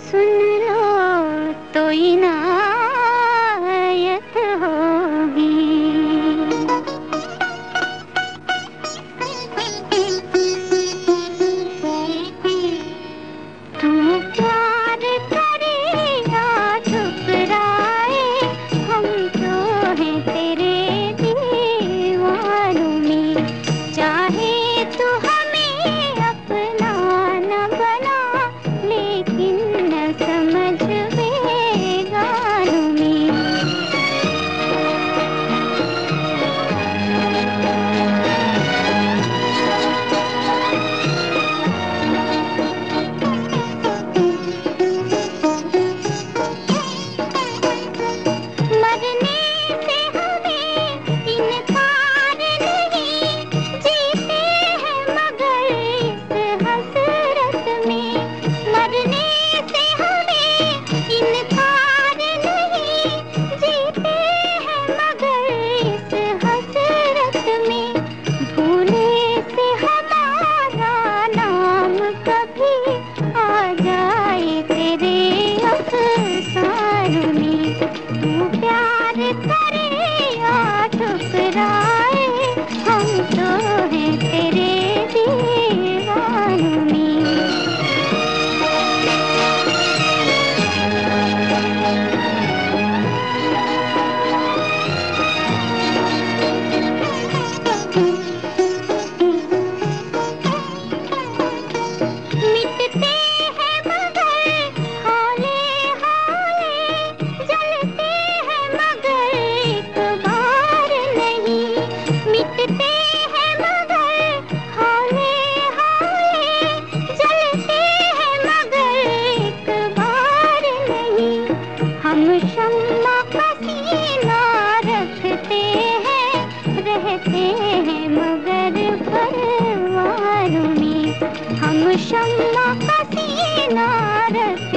सुन लो तो इनायत होगी। तू प्यार करे या ठुकराए, हम तो हैं तेरे दीवानों में। चाहे तू हमें अपना न बना, लेकिन न समझ बेगानों में। मरने से हमें इनकार नहीं, जीते हैं मगर इस हसरत में। मरने से हमें इनकार नहीं, जीते हैं मगर इस हसरत में। भूले से हमारा नाम कभी आ जाए तेरे अफ़सानों में। तू प्यार करे या ठुकराए, हम तो हैं तेरे दीवानों में। मिटते हैं मगर हौले हौले, जलते हैं मगर एक बार नहीं। मिटते हैं मगर हौले हौले, जलते हैं मगर एक बार नहीं। हम शम्मा का सीना रखते हैं, रहते हैं मगर परवानों में। हम शम्मा का सीना रखते